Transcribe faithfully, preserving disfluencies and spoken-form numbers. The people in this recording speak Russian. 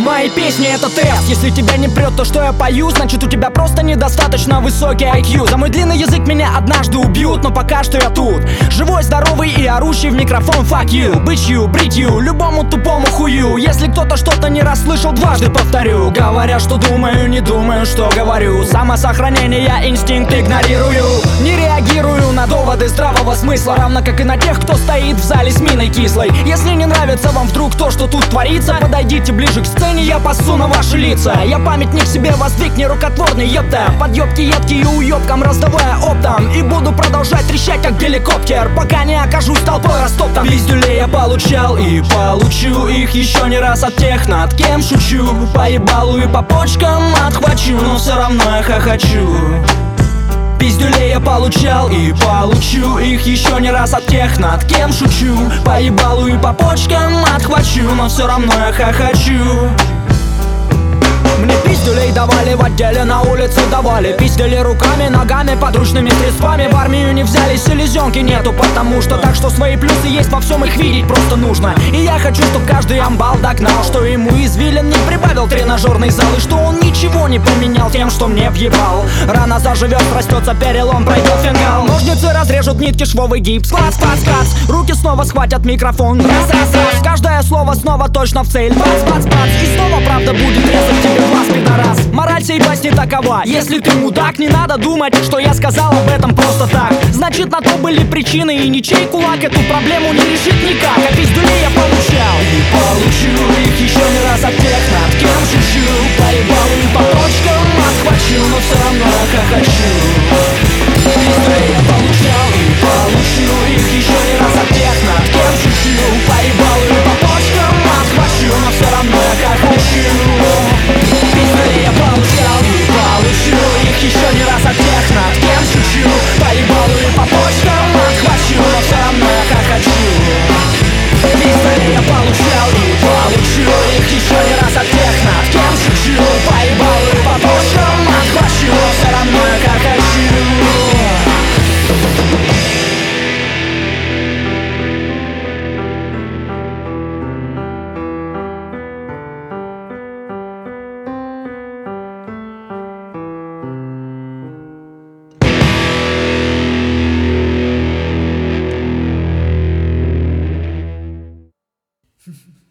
Мои песни — это тест. Если тебя не прет то, что я пою, значит у тебя просто недостаточно высокий ай кью. За мой длинный язык меня однажды убьют, но пока что я тут, живой, здоровый и орущий в микрофон. Fuck you, бычью, бритью, любому тупому хую. Если кто-то что-то не расслышал, дважды повторю. Говорят, что думаю, не думаю, что говорю. Самосохранение, я инстинкт игнорирую. Не реагирую на доводы здравого смысла, равно как и на тех, кто стоит в зале с миной кислой. Если не нравится вам вдруг то, что тут творится, подойдите ближе к сцене, я пасу на ваши лица. Я памятник себе воздвиг нерукотворный, ёпта. Подъёбки едкие уёбкам раздавая оптом. И буду продолжать трещать, как геликоптер, пока не окажусь толпой растоптан. Пиздюлей я получал и получу их еще не раз от тех, над кем шучу. Поебалу и по почкам отхвачу, но все равно я хохочу. Пиздюлей я получал и получу их еще не раз от тех, над кем шучу. Поебалу и по почкам отхвачу, но все равно я хохочу. Мне пиздюлей давали в отделе, на улице давали. Пиздили руками, ногами, подручными средствами. В армию не взяли, селезенки нету, потому что. Так что свои плюсы есть во всем, их видеть просто нужно. И я хочу, чтоб каждый амбал догнал, что ему извилин не прибавил тренажерный зал, и что он ничего не поменял тем, что мне въебал. Рана заживет, растется перелом, пройдет фингал. Ножницы разрежут нитки, швовый гипс. Клац, клац, клац, руки снова схватят микрофон. Раз, раз, раз, каждое слово снова точно в цель. Бац, бац, бац, и снова правда будет резать тебе глаз, пидорас. Мораль сей басни такова: если ты мудак, не надо думать, что я сказал об этом просто так. Значит, на то были причины, и ничей кулак эту проблему не решит никак. А пиздюлей я получал и получу их еще не раз от тех, над кем шучу. Поебалу и по почкам отхвачу, но все равно я хохочу. Пиздюлей я получал и получу их еще не раз от тех, над кем шучу. Поебалу и по почкам отхвачу, но все равно я хохочу. Пиздюлей я получал и получу их еще не раз от тех, над кем шучу. Поебалу и по почкам отхвачу, но все равно я хохочу. Пиздюлей я получал и получу их еще не раз от тех, над кем шучу. Поебалу и по почкам отхвачу, но все равно я хохочу. Ha ha ha.